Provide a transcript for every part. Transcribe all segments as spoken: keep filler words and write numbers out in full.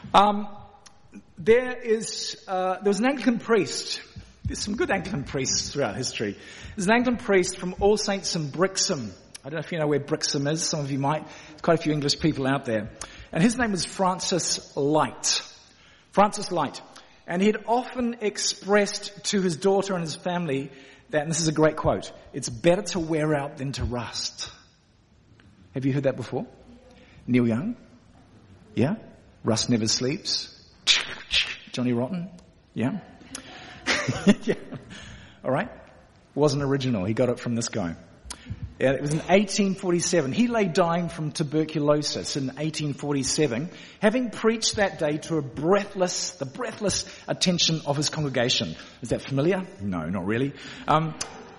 Um, there is, uh, there was an Anglican priest. There's some good Anglican priests throughout history. There's an Anglican priest from All Saints in Brixham. I don't know if you know where Brixham is. Some of you might. There's quite a few English people out there. And his name was Francis Light. Francis Light. And he had often expressed to his daughter and his family that, and this is a great quote, it's better to wear out than to rust. Have you heard that before? Neil Young? Yeah? Rust Never Sleeps? Johnny Rotten? Yeah? Yeah. All right? Wasn't original. He got it from this guy. Yeah, it was in eighteen forty-seven. He lay dying from tuberculosis in eighteen forty-seven, having preached that day to a breathless, the breathless attention of his congregation. Is that familiar? No, not really. Um,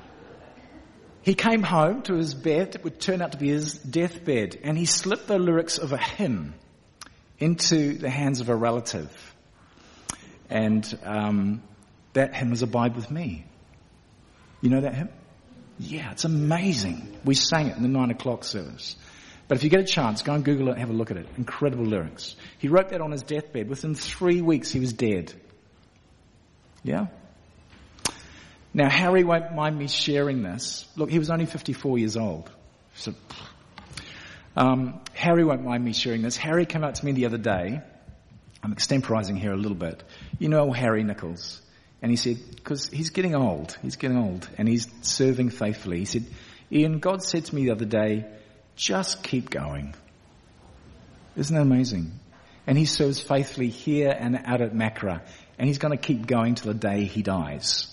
he came home to his bed. It would turn out to be his deathbed, and he slipped the lyrics of a hymn into the hands of a relative. And um, that hymn was Abide With Me. You know that hymn? Yeah, it's amazing. We sang it in the nine o'clock service. But if you get a chance, go and Google it and have a look at it. Incredible lyrics. He wrote that on his deathbed. Within three weeks, he was dead. Yeah? Now, Harry won't mind me sharing this. Look, he was only fifty-four years old. So, um, Harry won't mind me sharing this. Harry came up to me the other day. I'm extemporizing here a little bit. You know Harry Nichols. And he said, because he's getting old, he's getting old, and he's serving faithfully. He said, Ian, God said to me the other day, just keep going. Isn't that amazing? And he serves faithfully here and out at Macra, and he's going to keep going till the day he dies.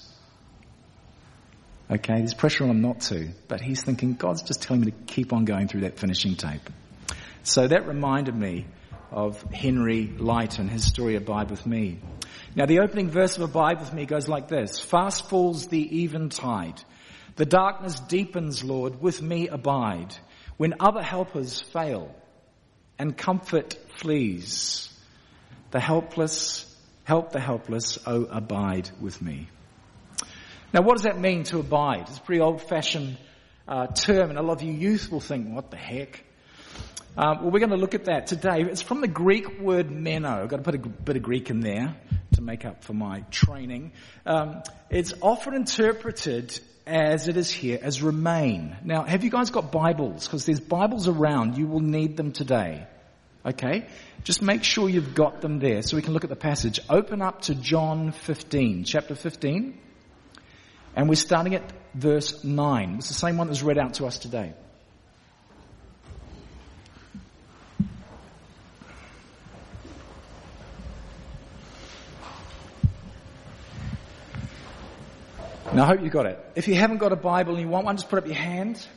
Okay, there's pressure on him not to, but he's thinking, God's just telling me to keep on going through that finishing tape. So that reminded me of Henry Light and his story, Abide With Me. Now, the opening verse of Abide With Me goes like this. Fast falls the eventide. The darkness deepens, Lord, with me abide. When other helpers fail and comfort flees, the helpless, help the helpless, oh, abide with me. Now, what does that mean to abide? It's a pretty old-fashioned uh, term, and a lot of you youth will think, what the heck? Um, well, we're going to look at that today. It's from the Greek word meno. I've got to put a bit of Greek in there to make up for my training. Um, it's often interpreted as it is here as remain. Now, have you guys got Bibles? Because there's Bibles around. You will need them today. Okay? Just make sure you've got them there so we can look at the passage. Open up to John fifteen, chapter fifteen. And we're starting at verse nine. It's the same one that was read out to us today. Now, I hope you got it. If you haven't got a Bible and you want one, just put up your hand.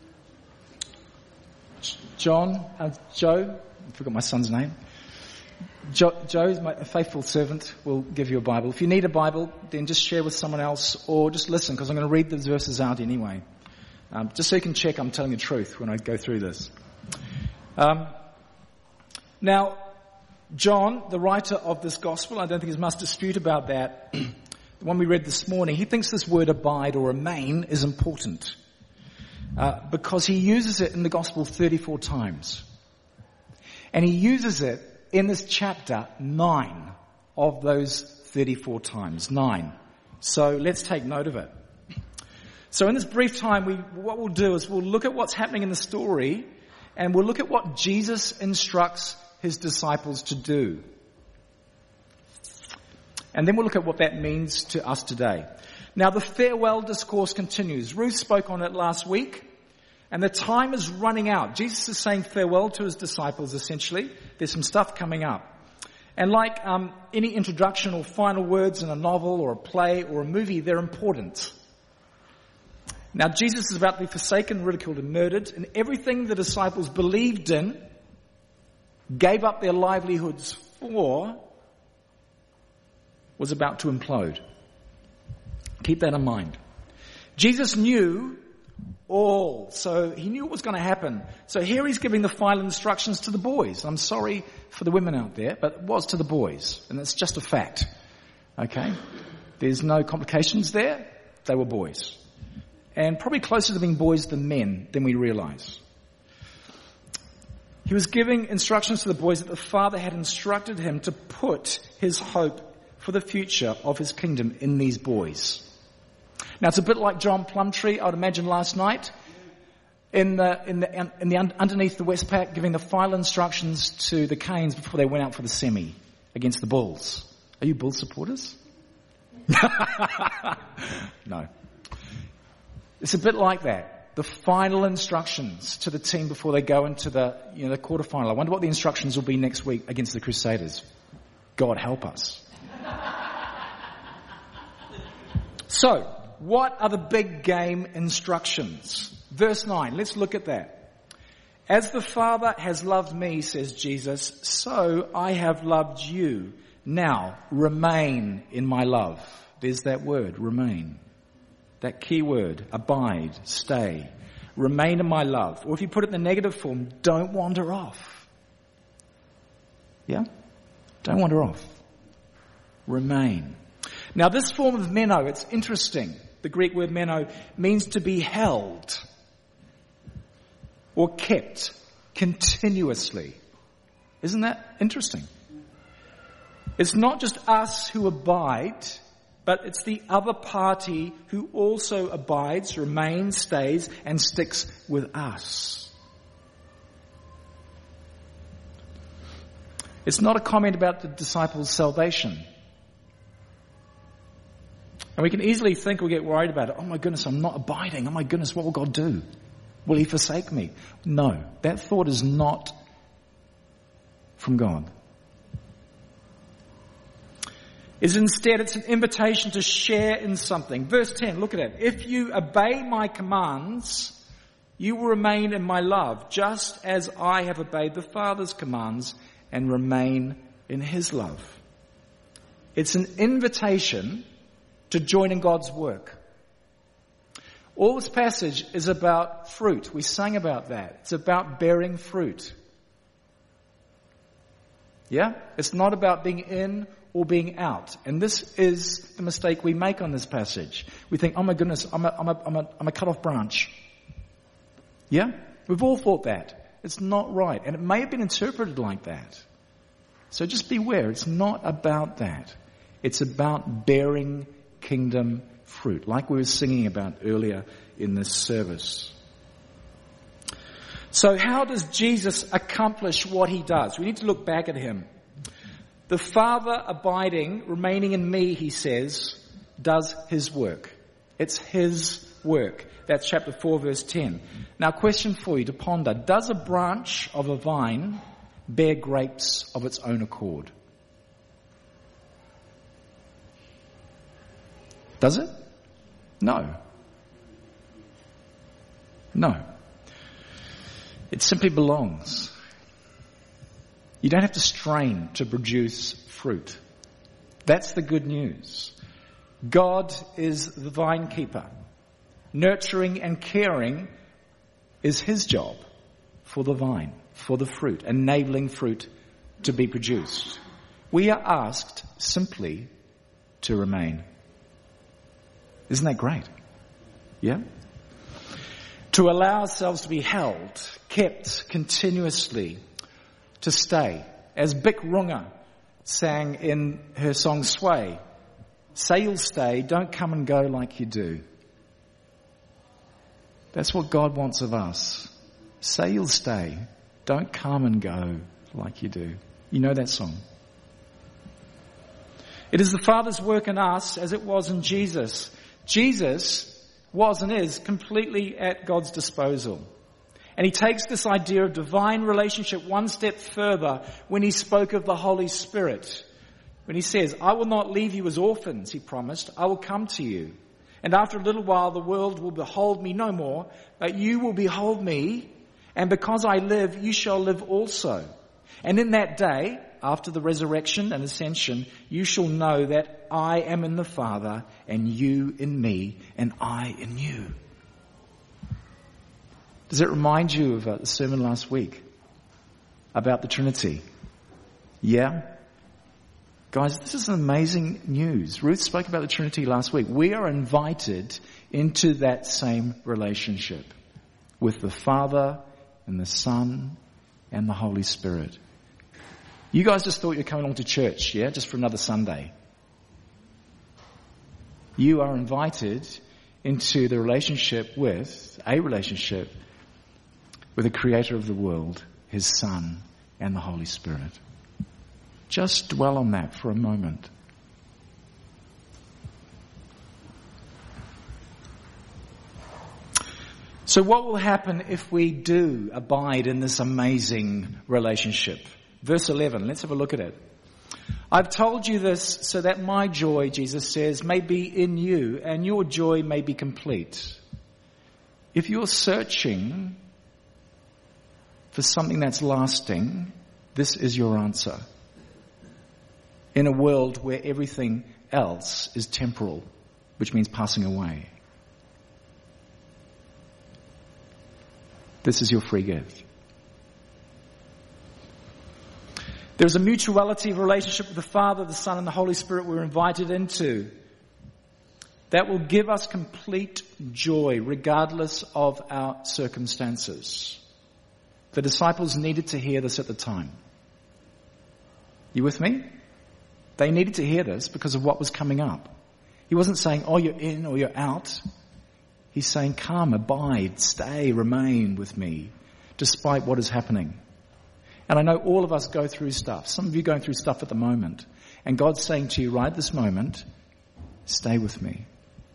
John, uh, Joe, I forgot my son's name. Jo, Joe's my faithful servant, will give you a Bible. If you need a Bible, then just share with someone else or just listen, because I'm going to read the verses out anyway. Um, just so you can check I'm telling the truth when I go through this. Um, now, John, the writer of this gospel, I don't think there's much dispute about that. The one we read this morning, he thinks this word abide or remain is important uh, because he uses it in the gospel thirty-four times. And he uses it in this chapter nine of those thirty-four times. Nine. So let's take note of it. So in this brief time, we what we'll do is we'll look at what's happening in the story and we'll look at what Jesus instructs his disciples to do. And then we'll look at what that means to us today. Now, the farewell discourse continues. Ruth spoke on it last week, and the time is running out. Jesus is saying farewell to his disciples, essentially. There's some stuff coming up. And like um, any introduction or final words in a novel or a play or a movie, they're important. Now, Jesus is about to be forsaken, ridiculed, and murdered, and everything the disciples believed in, gave up their livelihoods for, was about to implode. Keep that in mind. Jesus knew all, so he knew what was going to happen. So here he's giving the final instructions to the boys. I'm sorry for the women out there, but it was to the boys, and it's just a fact. Okay? There's no complications there. They were boys. And probably closer to being boys than men than we realize. He was giving instructions to the boys that the Father had instructed him to put his hope for the future of his kingdom in these boys. Now it's a bit like John Plumtree, I would imagine, last night in the in the in the underneath the Westpac, giving the final instructions to the Canes before they went out for the semi against the Bulls. Are you Bulls supporters? No. It's a bit like that. The final instructions to the team before they go into the, you know, the quarterfinal. I wonder what the instructions will be next week against the Crusaders. God help us. So, what are the big game instructions? Verse nine, let's look at that. As the Father has loved me, says Jesus, so I have loved you. Now, remain in my love. There's that word, remain. That key word, abide, stay, remain in my love. Or if you put it in the negative form, don't wander off. Yeah? Don't wander off. Remain. Now this form of meno, it's interesting. The Greek word meno means to be held or kept continuously. Isn't that interesting? It's not just us who abide, but it's the other party who also abides, remains, stays, and sticks with us. It's not a comment about the disciples' salvation. And we can easily think or get worried about it. Oh my goodness, I'm not abiding. Oh my goodness, what will God do? Will he forsake me? No, that thought is not from God. Is instead, it's an invitation to share in something. Verse ten, look at it. If you obey my commands, you will remain in my love, just as I have obeyed the Father's commands and remain in his love. It's an invitation to join in God's work. All this passage is about fruit. We sang about that. It's about bearing fruit. Yeah? It's not about being in or being out. And this is the mistake we make on this passage. We think, oh my goodness, I'm a, I'm a, I'm a, I'm a cut-off branch. Yeah? We've all thought that. It's not right. And it may have been interpreted like that. So just beware. It's not about that. It's about bearing kingdom fruit, like we were singing about earlier in this service. So how does Jesus accomplish what he does? We need to look back at him. The Father abiding, remaining in me, he says, does his work. It's his work. That's chapter four, verse ten. Now, question for you to ponder. Does a branch of a vine bear grapes of its own accord? Does it? No. No. It simply belongs. You don't have to strain to produce fruit. That's the good news. God is the vine keeper. Nurturing and caring is his job for the vine, for the fruit, enabling fruit to be produced. We are asked simply to remain. Isn't that great? Yeah? To allow ourselves to be held, kept continuously, to stay. As Bick Runga sang in her song Sway, say you'll stay, don't come and go like you do. That's what God wants of us. Say you'll stay, don't come and go like you do. You know that song. It is the Father's work in us as it was in Jesus. Jesus was and is completely at God's disposal. And he takes this idea of divine relationship one step further when he spoke of the Holy Spirit. When he says, I will not leave you as orphans, he promised, I will come to you. And after a little while the world will behold me no more, but you will behold me, and because I live, you shall live also. And in that day, after the resurrection and ascension, you shall know that I am in the Father, and you in me, and I in you. Does it remind you of uh, the sermon last week about the Trinity? Yeah? Guys, this is amazing news. Ruth spoke about the Trinity last week. We are invited into that same relationship with the Father and the Son and the Holy Spirit. You guys just thought you were coming along to church, yeah, just for another Sunday. You are invited into the relationship with, a relationship with the Creator of the world, His Son, and the Holy Spirit. Just dwell on that for a moment. So what will happen if we do abide in this amazing relationship? Verse eleven, let's have a look at it. I've told you this so that my joy, Jesus says, may be in you and your joy may be complete. If you're searching for something that's lasting, this is your answer. In a world where everything else is temporal, which means passing away. This is your free gift. There's a mutuality of relationship with the Father, the Son, and the Holy Spirit we're invited into that will give us complete joy regardless of our circumstances. The disciples needed to hear this at the time. You with me? They needed to hear this because of what was coming up. He wasn't saying, oh, you're in or you're out. He's saying, come, abide, stay, remain with me, despite what is happening. And I know all of us go through stuff. Some of you are going through stuff at the moment. And God's saying to you right this moment, stay with me.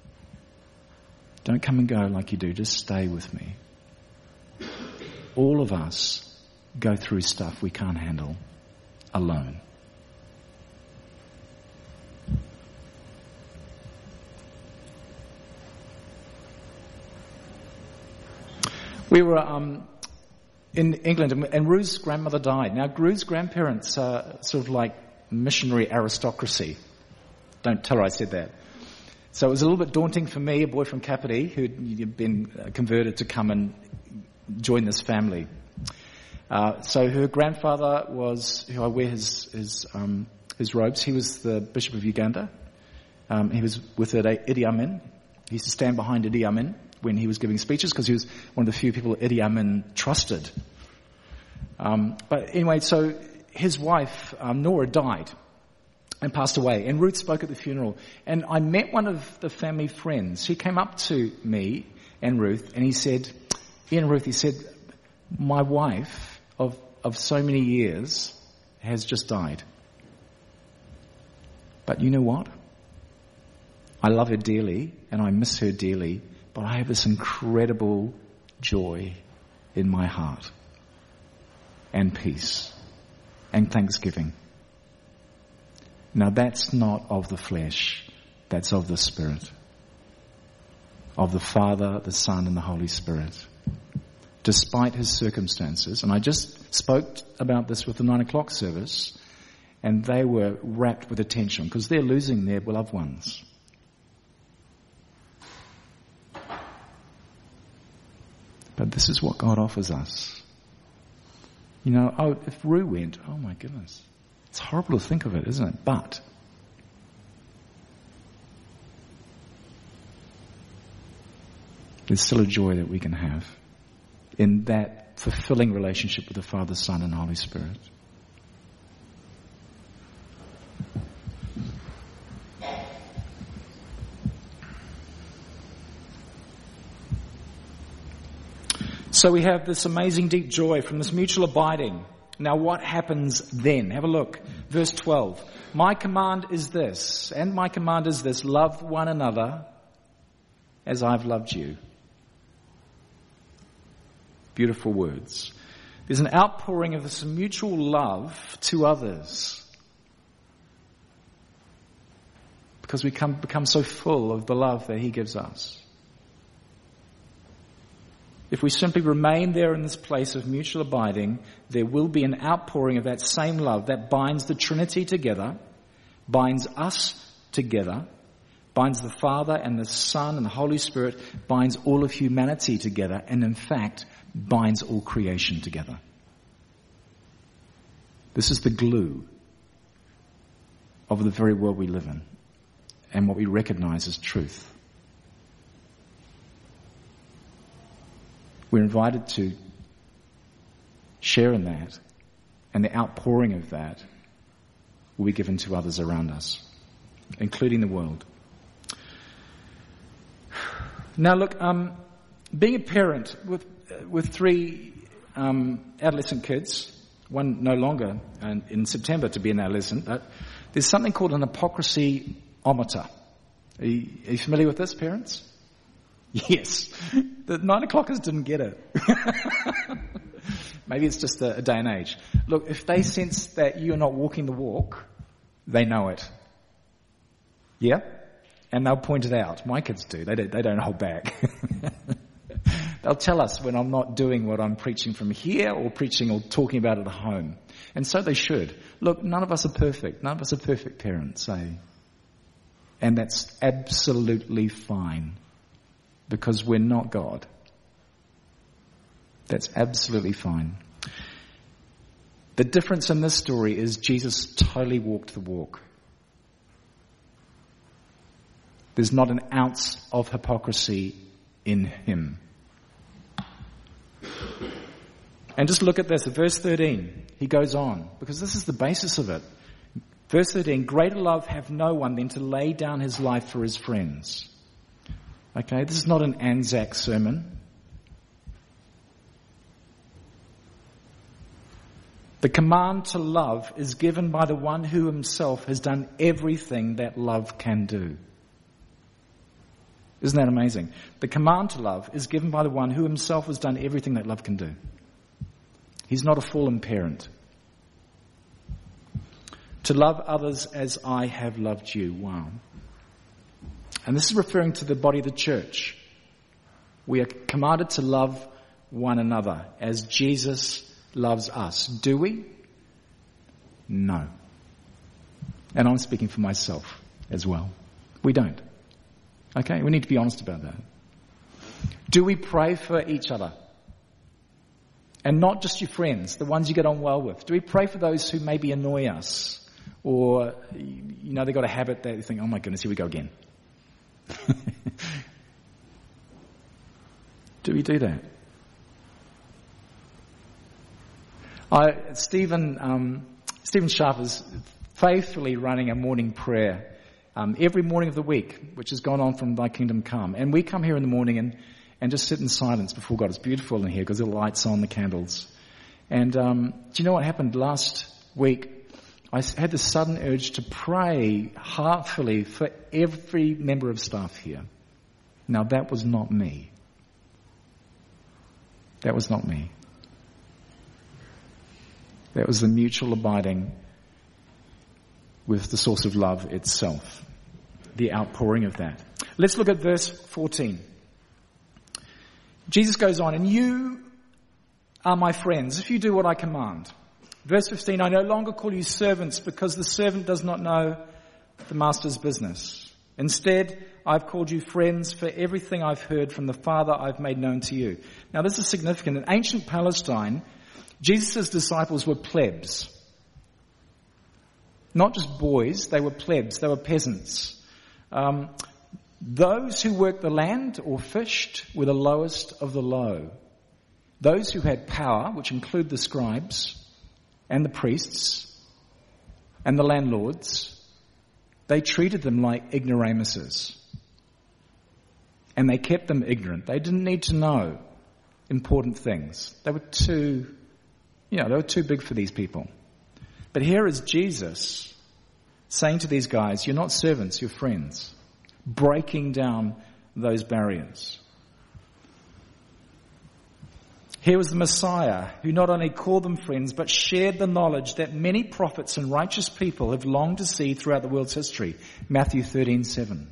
Don't come and go like you do. Just stay with me. All of us go through stuff we can't handle alone. We were um, in England, and Ruth's grandmother died. Now, Ruth's grandparents are sort of like missionary aristocracy. Don't tell her I said that. So it was a little bit daunting for me, a boy from Kapiti, who'd been converted, to come and join this family. Uh, so her grandfather was, who I wear his his, um, his robes, he was the Bishop of Uganda. Um, he was with Idi Amin. He used to stand behind Idi Amin when he was giving speeches, because he was one of the few people Idi Amin trusted. Um, but anyway, so his wife, um, Nora, died and passed away. And Ruth spoke at the funeral. And I met one of the family friends. He came up to me and Ruth, and he said, Ian and Ruth, he said, my wife of, of so many years has just died. But you know what? I love her dearly, and I miss her dearly. But I have this incredible joy in my heart and peace and thanksgiving. Now that's not of the flesh, that's of the Spirit, of the Father, the Son, and the Holy Spirit. Despite his circumstances, and I just spoke about this with the nine o'clock service, and they were wrapped with attention because they're losing their loved ones. But this is what God offers us. You know, oh, if Rue went, oh my goodness. It's horrible to think of it, isn't it? But there's still a joy that we can have in that fulfilling relationship with the Father, Son, and Holy Spirit. So we have this amazing deep joy from this mutual abiding. Now what happens then? Have a look. Verse twelve. My command is this, and my command is this, love one another as I've loved you. Beautiful words. There's an outpouring of this mutual love to others. Because we come, become so full of the love that he gives us. If we simply remain there in this place of mutual abiding, there will be an outpouring of that same love that binds the Trinity together, binds us together, binds the Father and the Son and the Holy Spirit, binds all of humanity together, and in fact, binds all creation together. This is the glue of the very world we live in and what we recognize as truth. We're invited to share in that, and the outpouring of that will be given to others around us, including the world. Now look, um, being a parent with uh, with three um, adolescent kids, one no longer uh, in September to be an adolescent, but there's something called an hypocrisy-ometer. Are you, are you familiar with this, parents? Yes. The nine o'clockers didn't get it. Maybe it's just a, a day and age. Look, if they sense that you're not walking the walk, they know it. Yeah? And they'll point it out. My kids do. They don't, they don't hold back. They'll tell us when I'm not doing what I'm preaching from here or preaching or talking about at home. And so they should. Look, none of us are perfect. None of us are perfect parents, eh? And that's absolutely fine. Because we're not God. That's absolutely fine. The difference in this story is Jesus totally walked the walk. There's not an ounce of hypocrisy in him. And just look at this, at verse thirteen. He goes on, because this is the basis of it. Verse thirteen, greater love have no one than to lay down his life for his friends. Okay, this is not an Anzac sermon. The command to love is given by the one who himself has done everything that love can do. Isn't that amazing? The command to love is given by the one who himself has done everything that love can do. He's not a fallen parent. To love others as I have loved you. Wow. And this is referring to the body of the church. We are commanded to love one another as Jesus loves us. Do we? No. And I'm speaking for myself as well. We don't. Okay? We need to be honest about that. Do we pray for each other? And not just your friends, the ones you get on well with. Do we pray for those who maybe annoy us? Or, you know, they've got a habit that you think, oh my goodness, here we go again. Do we do that? I, Stephen, um, Stephen Sharp is faithfully running a morning prayer um, every morning of the week, which has gone on from Thy Kingdom Come. And we come here in the morning and, and just sit in silence before God. It's beautiful in here because the lights on, the candles. And um, do you know what happened last week? I had this sudden urge to pray heartfully for every member of staff here. Now that was not me. That was not me. That was the mutual abiding with the source of love itself. The outpouring of that. Let's look at verse fourteen. Jesus goes on, and you are my friends if you do what I command. Verse fifteen, I no longer call you servants because the servant does not know the master's business. Instead, I've called you friends, for everything I've heard from the Father I've made known to you. Now this is significant. In ancient Palestine, Jesus' disciples were plebs. Not just boys, they were plebs, they were peasants. Um, those who worked the land or fished were the lowest of the low. Those who had power, which include the scribes, and the priests, and the landlords, they treated them like ignoramuses. And they kept them ignorant. They didn't need to know important things. They were too, you know, they were too big for these people. But here is Jesus saying to these guys, you're not servants, you're friends. Breaking down those barriers. Here was the Messiah who not only called them friends, but shared the knowledge that many prophets and righteous people have longed to see throughout the world's history. Matthew thirteen seven.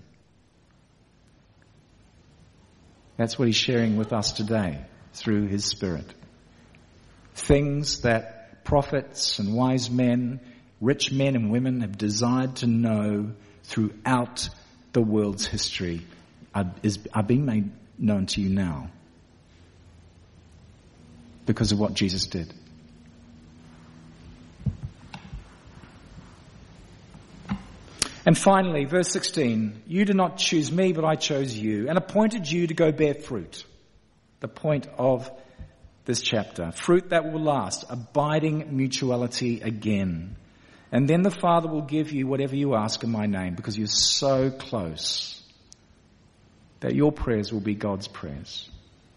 That's what he's sharing with us today through his Spirit. Things that prophets and wise men, rich men and women have desired to know throughout the world's history are, is, are being made known to you now. Because of what Jesus did. And finally, verse sixteen, you did not choose me, but I chose you and appointed you to go bear fruit. The point of this chapter. Fruit that will last, abiding mutuality again. And then the Father will give you whatever you ask in my name, because you're so close that your prayers will be God's prayers.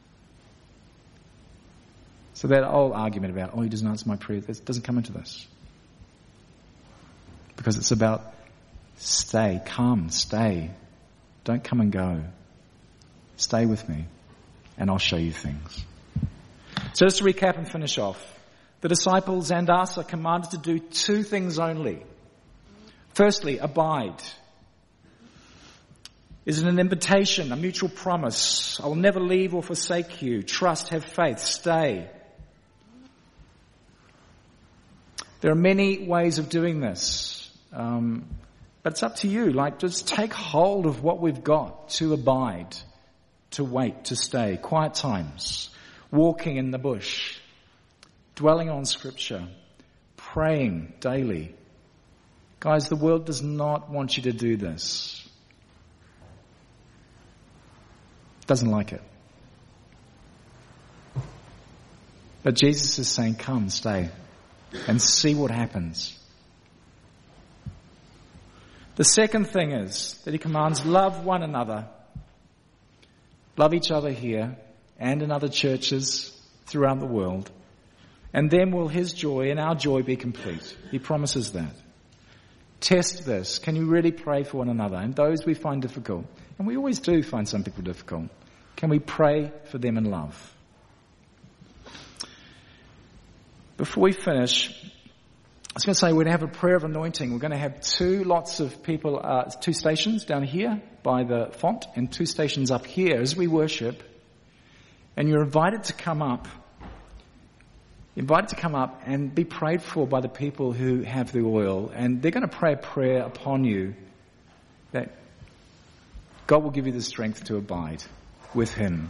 So that old argument about, oh, he doesn't answer my prayer, that doesn't come into this. Because it's about stay, come, stay. Don't come and go. Stay with me and I'll show you things. So just to recap and finish off. The disciples and us are commanded to do two things only. Firstly, abide. Is it an invitation, a mutual promise? I will never leave or forsake you. Trust, have faith, stay. There are many ways of doing this. Um, but it's up to you. Like, just take hold of what we've got to abide, to wait, to stay. Quiet times, walking in the bush, dwelling on Scripture, praying daily. Guys, the world does not want you to do this. Doesn't like it. But Jesus is saying, come, stay, and see what happens. The second thing is that he commands love one another. Love each other here and in other churches throughout the world. And then will his joy and our joy be complete. He promises that. Test this. Can you really pray for one another? And those we find difficult, and we always do find some people difficult, can we pray for them in love? Before we finish, I was going to say we're going to have a prayer of anointing. We're going to have two lots of people, uh, two stations down here by the font and two stations up here as we worship. And you're invited to come up, invited to come up and be prayed for by the people who have the oil. And they're going to pray a prayer upon you that God will give you the strength to abide with him.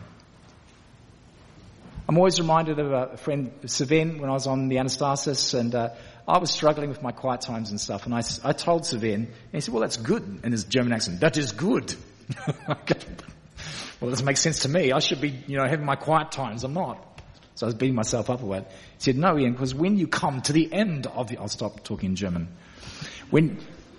I'm always reminded of a friend, Sven, when I was on the Anastasis, and uh, I was struggling with my quiet times and stuff, and I, I told Sven, and he said, well, that's good, in his German accent. That is good. Well, it doesn't make sense to me. I should be, you know, having my quiet times. I'm not. So I was beating myself up about it. He said, no, Ian, because when you come to the end of the... I'll stop talking in German. When,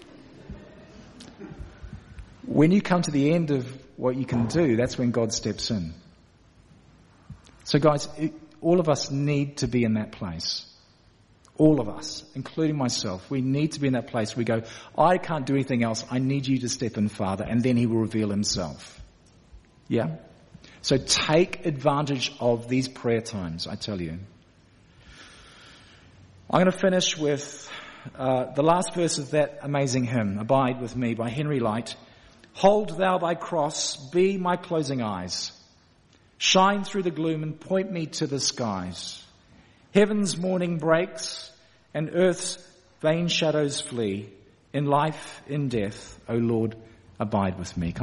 when you come to the end of what you can do, that's when God steps in. So guys, it, all of us need to be in that place. All of us, including myself, we need to be in that place. We go, I can't do anything else. I need you to step in, Father, and then he will reveal himself. Yeah? So take advantage of these prayer times, I tell you. I'm going to finish with uh, the last verse of that amazing hymn, Abide With Me by Henry Light. Hold thou thy cross, be my closing eyes. Shine through the gloom and point me to the skies. Heaven's morning breaks and earth's vain shadows flee. In life, in death, O Lord, abide with me.